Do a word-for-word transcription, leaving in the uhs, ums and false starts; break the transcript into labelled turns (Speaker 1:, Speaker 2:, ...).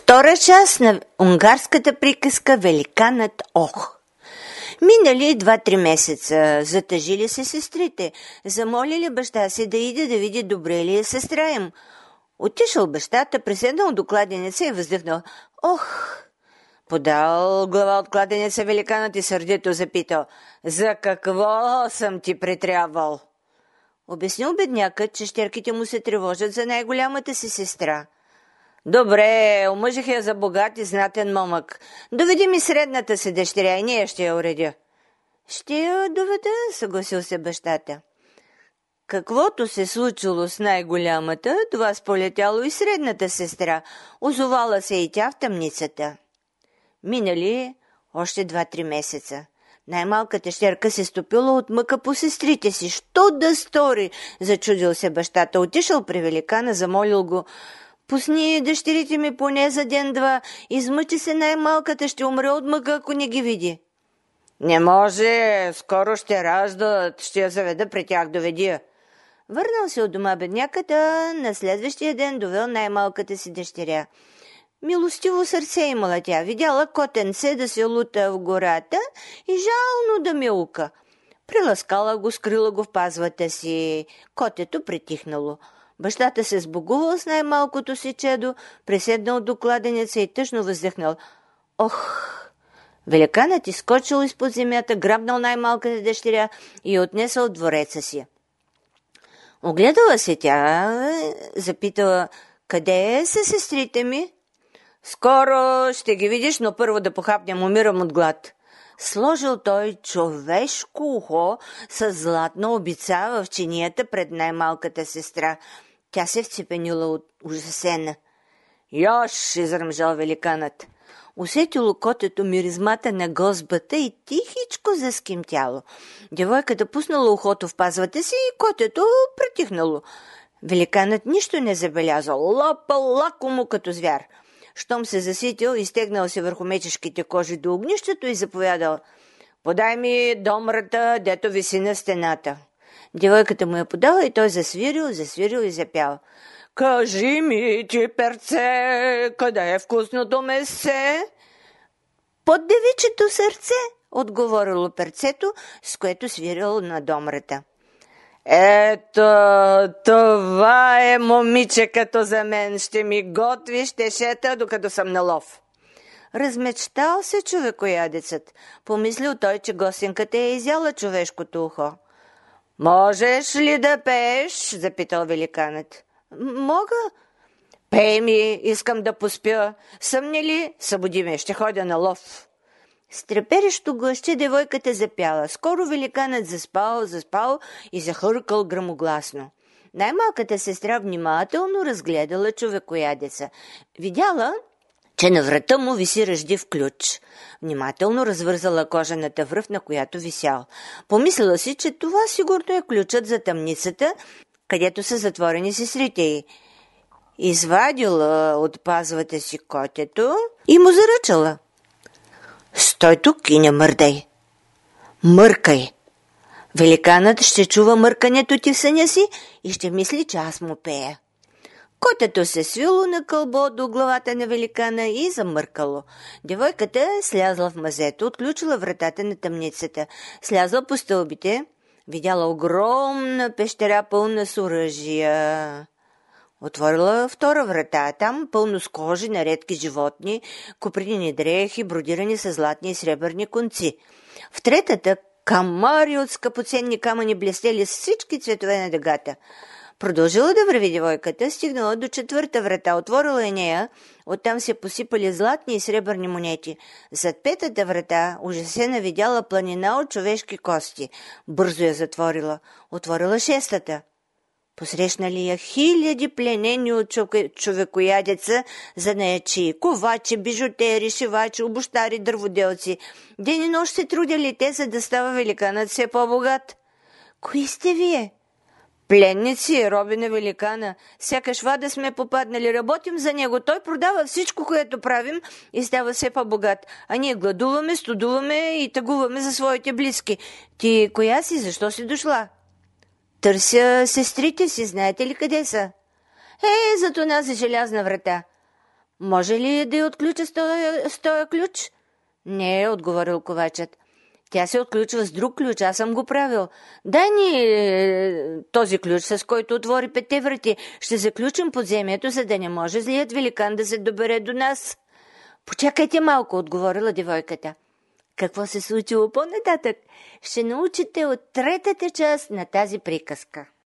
Speaker 1: Втора част на унгарската приказка Великанът Ох. Минали два-три месеца, затъжили се сестрите, замолили баща си да иде да види добре ли е сестра им. Отишъл бащата, преседнал до кладенеца и въздъхнал. Ох! Подал глава от кладенеца великанът и сърдито запитал. За какво съм ти притрябвал? Обяснил беднякът, че щерките му се тревожат за най-голямата си сестра. Добре, омъжих я за богат и знатен момък. Доведи ми средната си дъщеря и ние ще я уредя. Ще я доведа, съгласил се бащата. Каквото се случило с най-голямата, това сполетяло и средната сестра. Озовала се и тя в тъмницата. Минали още два-три месеца. Най-малката щерка се стопила от мъка по сестрите си. Що да стори? Зачудил се бащата. Отишъл при великана, замолил го. Пусни дъщерите ми поне за ден-два. Измъчи се най-малката, ще умре от мъка, ако не ги види. Не може, скоро ще раждат, ще я заведа при тях, доведи я. Върнал се от дома бедняката, на следващия ден довел най-малката си дъщеря. Милостиво сърце имала тя, видяла котенце да се лута в гората и жално да милка. Приласкала го, скрила го в пазвата си. Котето притихнало. Бащата се сбогувал с най-малкото си чедо, преседнал до кладенеца и тъжно въздъхнал. Ох! Великанът изскочил изпод земята, грабнал най-малката дъщеря и отнесъл в двореца си. Огледала се тя, запитала, къде са сестрите ми? Скоро ще ги видиш, но първо да похапнем, умирам от глад. Сложил той човешко ухо с златна обица в чинията пред най-малката сестра. Тя се вцепенила от ужасена. Йош, изръмжал великанът. Усетило котето миризмата на гозбата и тихичко заскимтяло. Девойката пуснала ухото в пазвата си и котето притихнало. Великанът нищо не забелязал, лапал лакомо като звяр. Щом се заситил, изтегнал се върху мечешките кожи до огнището и заповядал. Подай ми домрата, дето виси на стената. Девойката му я подала и той засвирил, засвирил и запял. Кажи ми, ти перце, къде е вкусното месце? Под девичето сърце, отговорило перцето, с което свирил на домрата. Ето, това е момиче като за мен. Ще ми готви, ще шета, докато съм на лов. Размечтал се човекоядецът. Помислил той, че гостинката е изяла човешкото ухо. Можеш ли да пееш? Запитал великанът. Мога. Пей ми, искам да поспя. Съмни ли? Събуди ме, ще ходя на лов. С треперещо гласче девойката запяла. Скоро великанът заспал, заспал и захъркал гръмогласно. Най-малката сестра внимателно разгледала човекоядеца. Видяла, че на врата му виси ръждив ключ. Внимателно развързала кожаната връв, на която висял. Помислила си, че това сигурно е ключът за тъмницата, където са затворени сестрите й. Извадила от пазвата си котето и му заръчала. Стой тук и не мърдай. Мъркай. Великанът ще чува мъркането ти в съня си и ще мисли, че аз му пея. Котето се свило на кълбо до главата на великана и замъркало. Девойката слязла в мазето, отключила вратата на тъмницата. Слязла по стълбите, видяла огромна пещера пълна с оръжия. Отворила втора врата, там пълно с кожи на редки животни, копринени дрехи, бродирани с златни и сребърни конци. В третата камари от скъпоценни камъни блестели с всички цветове на дъгата. Продължила да върви девойката, стигнала до четвърта врата, отворила и нея, оттам се посипали златни и сребърни монети. Зад петата врата ужасена видяла планина от човешки кости. Бързо я затворила. Отворила шестата. Посрещнали я хиляди пленени от човекоядеца, занаячи, ковачи, бижутери, шивачи, обущари, дърводелци. Ден и нощ се трудили те, за да става великанът все по-богат. Кои сте вие? Пленници, роби на великана. Сякаш вада сме попаднали, работим за него. Той продава всичко, което правим и става все по-богат. А ние гладуваме, студуваме и тъгуваме за своите близки. Ти коя си? Защо си дошла? Търся сестрите си, знаете ли къде са? Е, зато нас е желязна врата. Може ли да я отключа с този, с този ключ? Не, отговорил ковачът. Тя се отключва с друг ключ, аз съм го правил. Дай ни е, този ключ, с който отвори петте врати. Ще заключим подземието, за да не може злият великан да се добере до нас. Почакайте малко, отговорила девойката. Какво се случило по-нататък? Ще научите от третата част на тази приказка.